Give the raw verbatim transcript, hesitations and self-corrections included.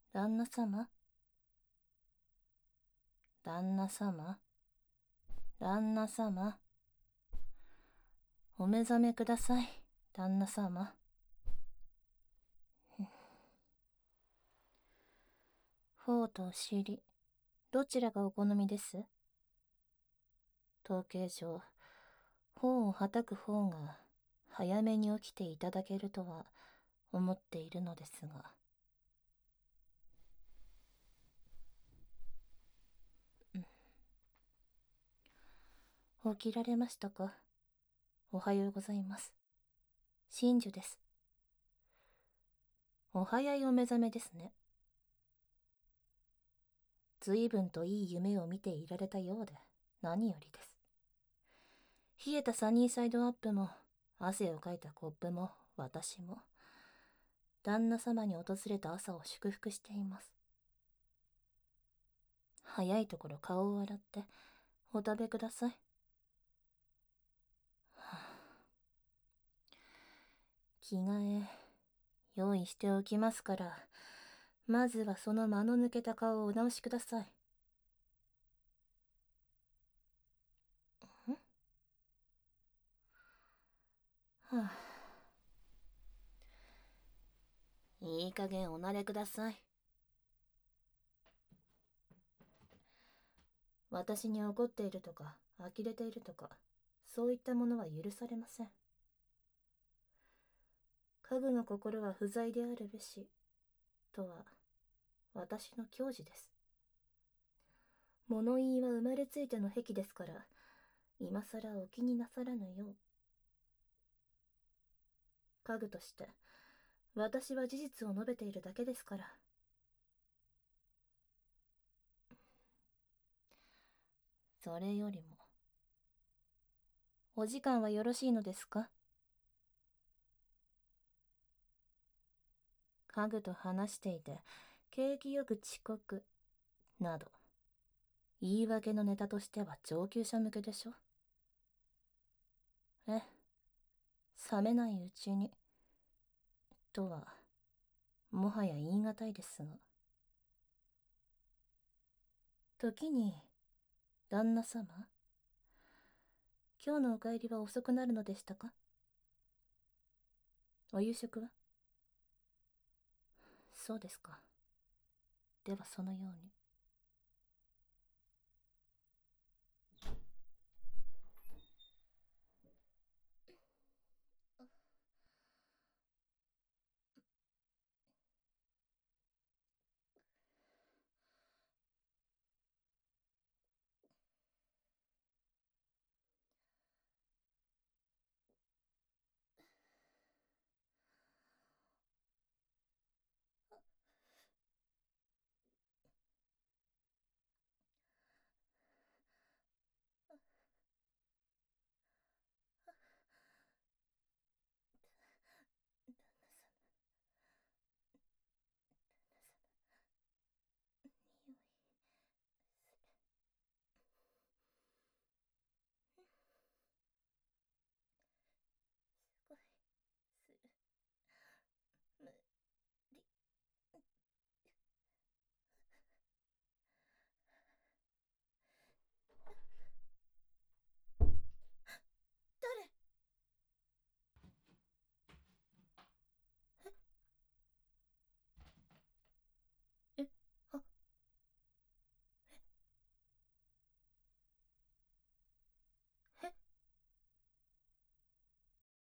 旦那様旦那様旦那様お目覚めください、旦那様。頬とお尻、どちらがお好みです？統計上、頬をはたく方が早めに起きていただけるとは思っているのですが。起きられましたか？おはようございます。真珠です。お早いお目覚めですね。随分といい夢を見ていられたようで何よりです。冷えたサニーサイドアップも汗をかいたコップも私も旦那様に訪れた朝を祝福しています。早いところ顔を洗ってお食べください。着替え用意しておきますから、まずはその間の抜けた顔をお直しください。んはあ、いい加減お慣れください。私に怒っているとか呆れているとか、そういったものは許されません。家具の心は不在であるべしとは私の矜持です。物言いは生まれついての癖ですから、今さらお気になさらぬよう。家具として私は事実を述べているだけですから。それよりも、お時間はよろしいのですか？家具と話していて景気よく遅刻など、言い訳のネタとしては上級者向けでしょ。え、冷めないうちにとはもはや言い難いですが。時に旦那様、今日のお帰りは遅くなるのでしたか？お夕食は？そうですか。ではそのように。